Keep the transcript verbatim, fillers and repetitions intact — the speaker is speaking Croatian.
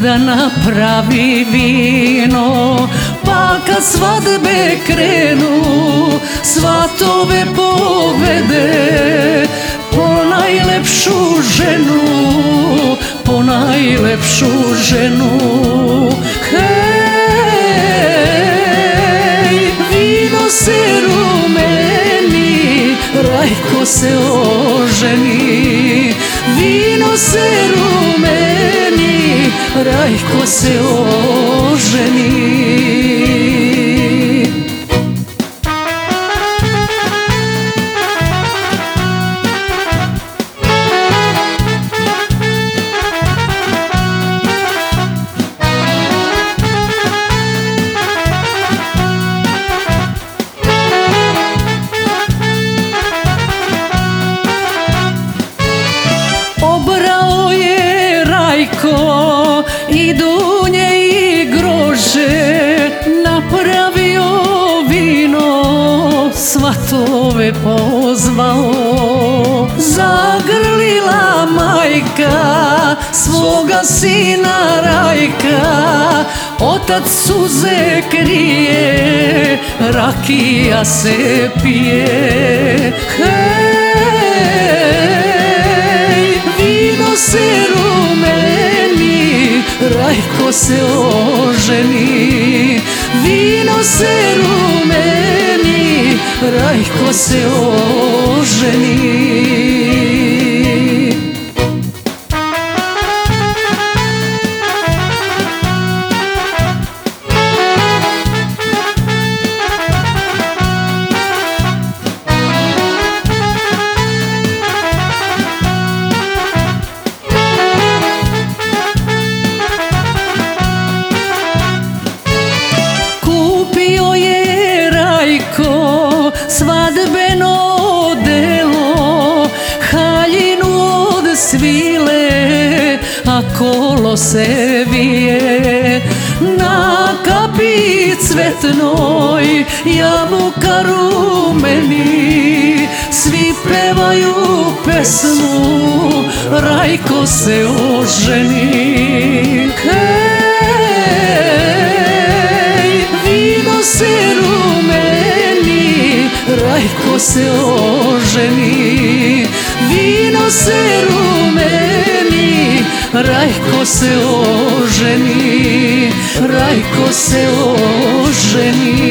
da napravi vino, pa kad svadbe krenu svatove povede po najlepšu ženu, po najlepšu ženu. Hej, vino se rumeni, Rajko se oženi. Vino se rumeni, Rajko se oženi. Obrao je Rajko i dunje i grože, napravio vino, svatove pozvao. Zagrlila majka svoga sina Rajka, otac suze krije, rakija se pije. Hej, vino se rumeni, Rajko se oženi. Vino se rumeni, Rajko se oženi. Kupio je Rajko svadbeno odelo, haljinu od svile, a kolo se vije. Na kapi cvetnoj jabuka rumeni, svi pevaju pesmu, Rajko se oženi. Hej, vino se rumeni, Rajko se oženi. Vino se rumeni, Rajko se oženi. Rajko se oženi.